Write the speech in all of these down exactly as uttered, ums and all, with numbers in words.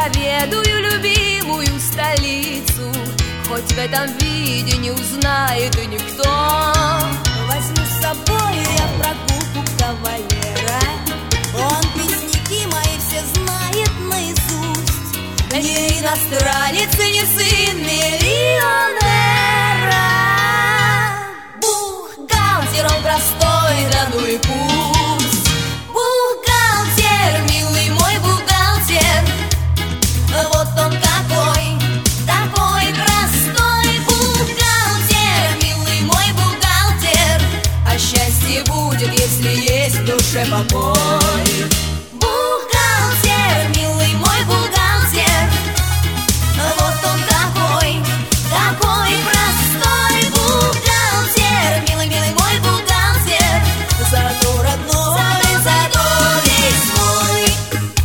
проведаю любимую столицу, хоть в этом виде не узнает и никто. Возьму с собой я в прогулку кавалера, он песняки мои все знает наизусть. Не иностранец и не сын миллионера, бухгалтер он простой, да ну и пусть. Бухгалтер, милый мой бухгалтер, вот он какой, такой простой. Бухгалтер, милый мой бухгалтер, а счастье будет, если есть в душе покой. Бухгалтер, милый мой бухгалтер, вот он какой, такой простой. Бухгалтер, милый, милый мой бухгалтер, зато родной, зато весь мой.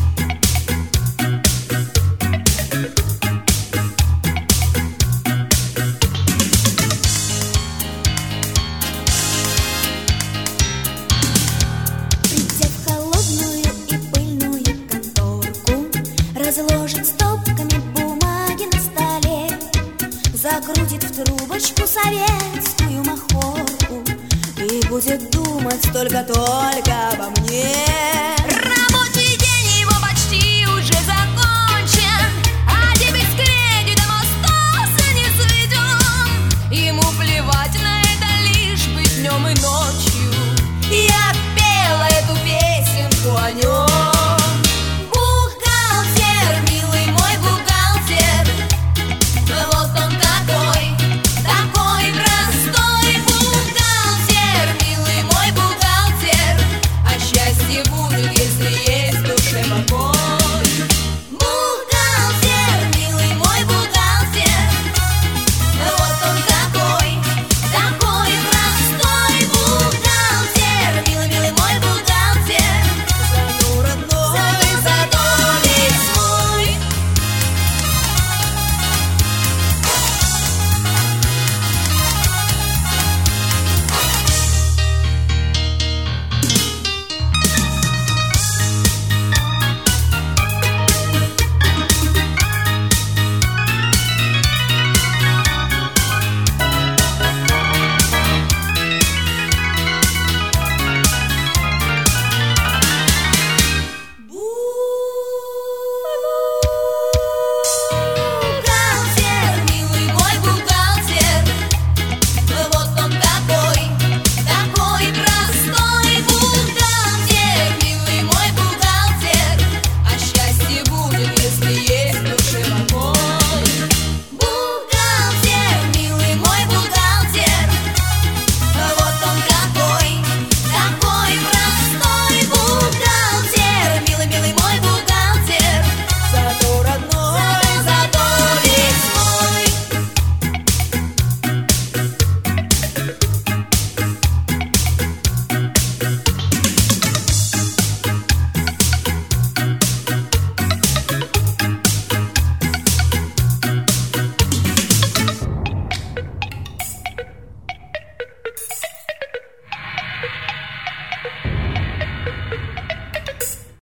Придя в холодную и пыльную конторку, разложит стопками бумаги на столе, закрутит в трубочку советскую махорку и будет думать только-только обо мне. Рабочий день его почти уже закончен, а дебет с кредитом остался не сведен. Ему плевать на это, лишь бы днем и ночью я пела эту песенку о нем. Бухгалтер, милый мой бухгалтер, вот он такой, такой простой. Бухгалтер, милый мой бухгалтер, а счастье будет, если есть в душе покой.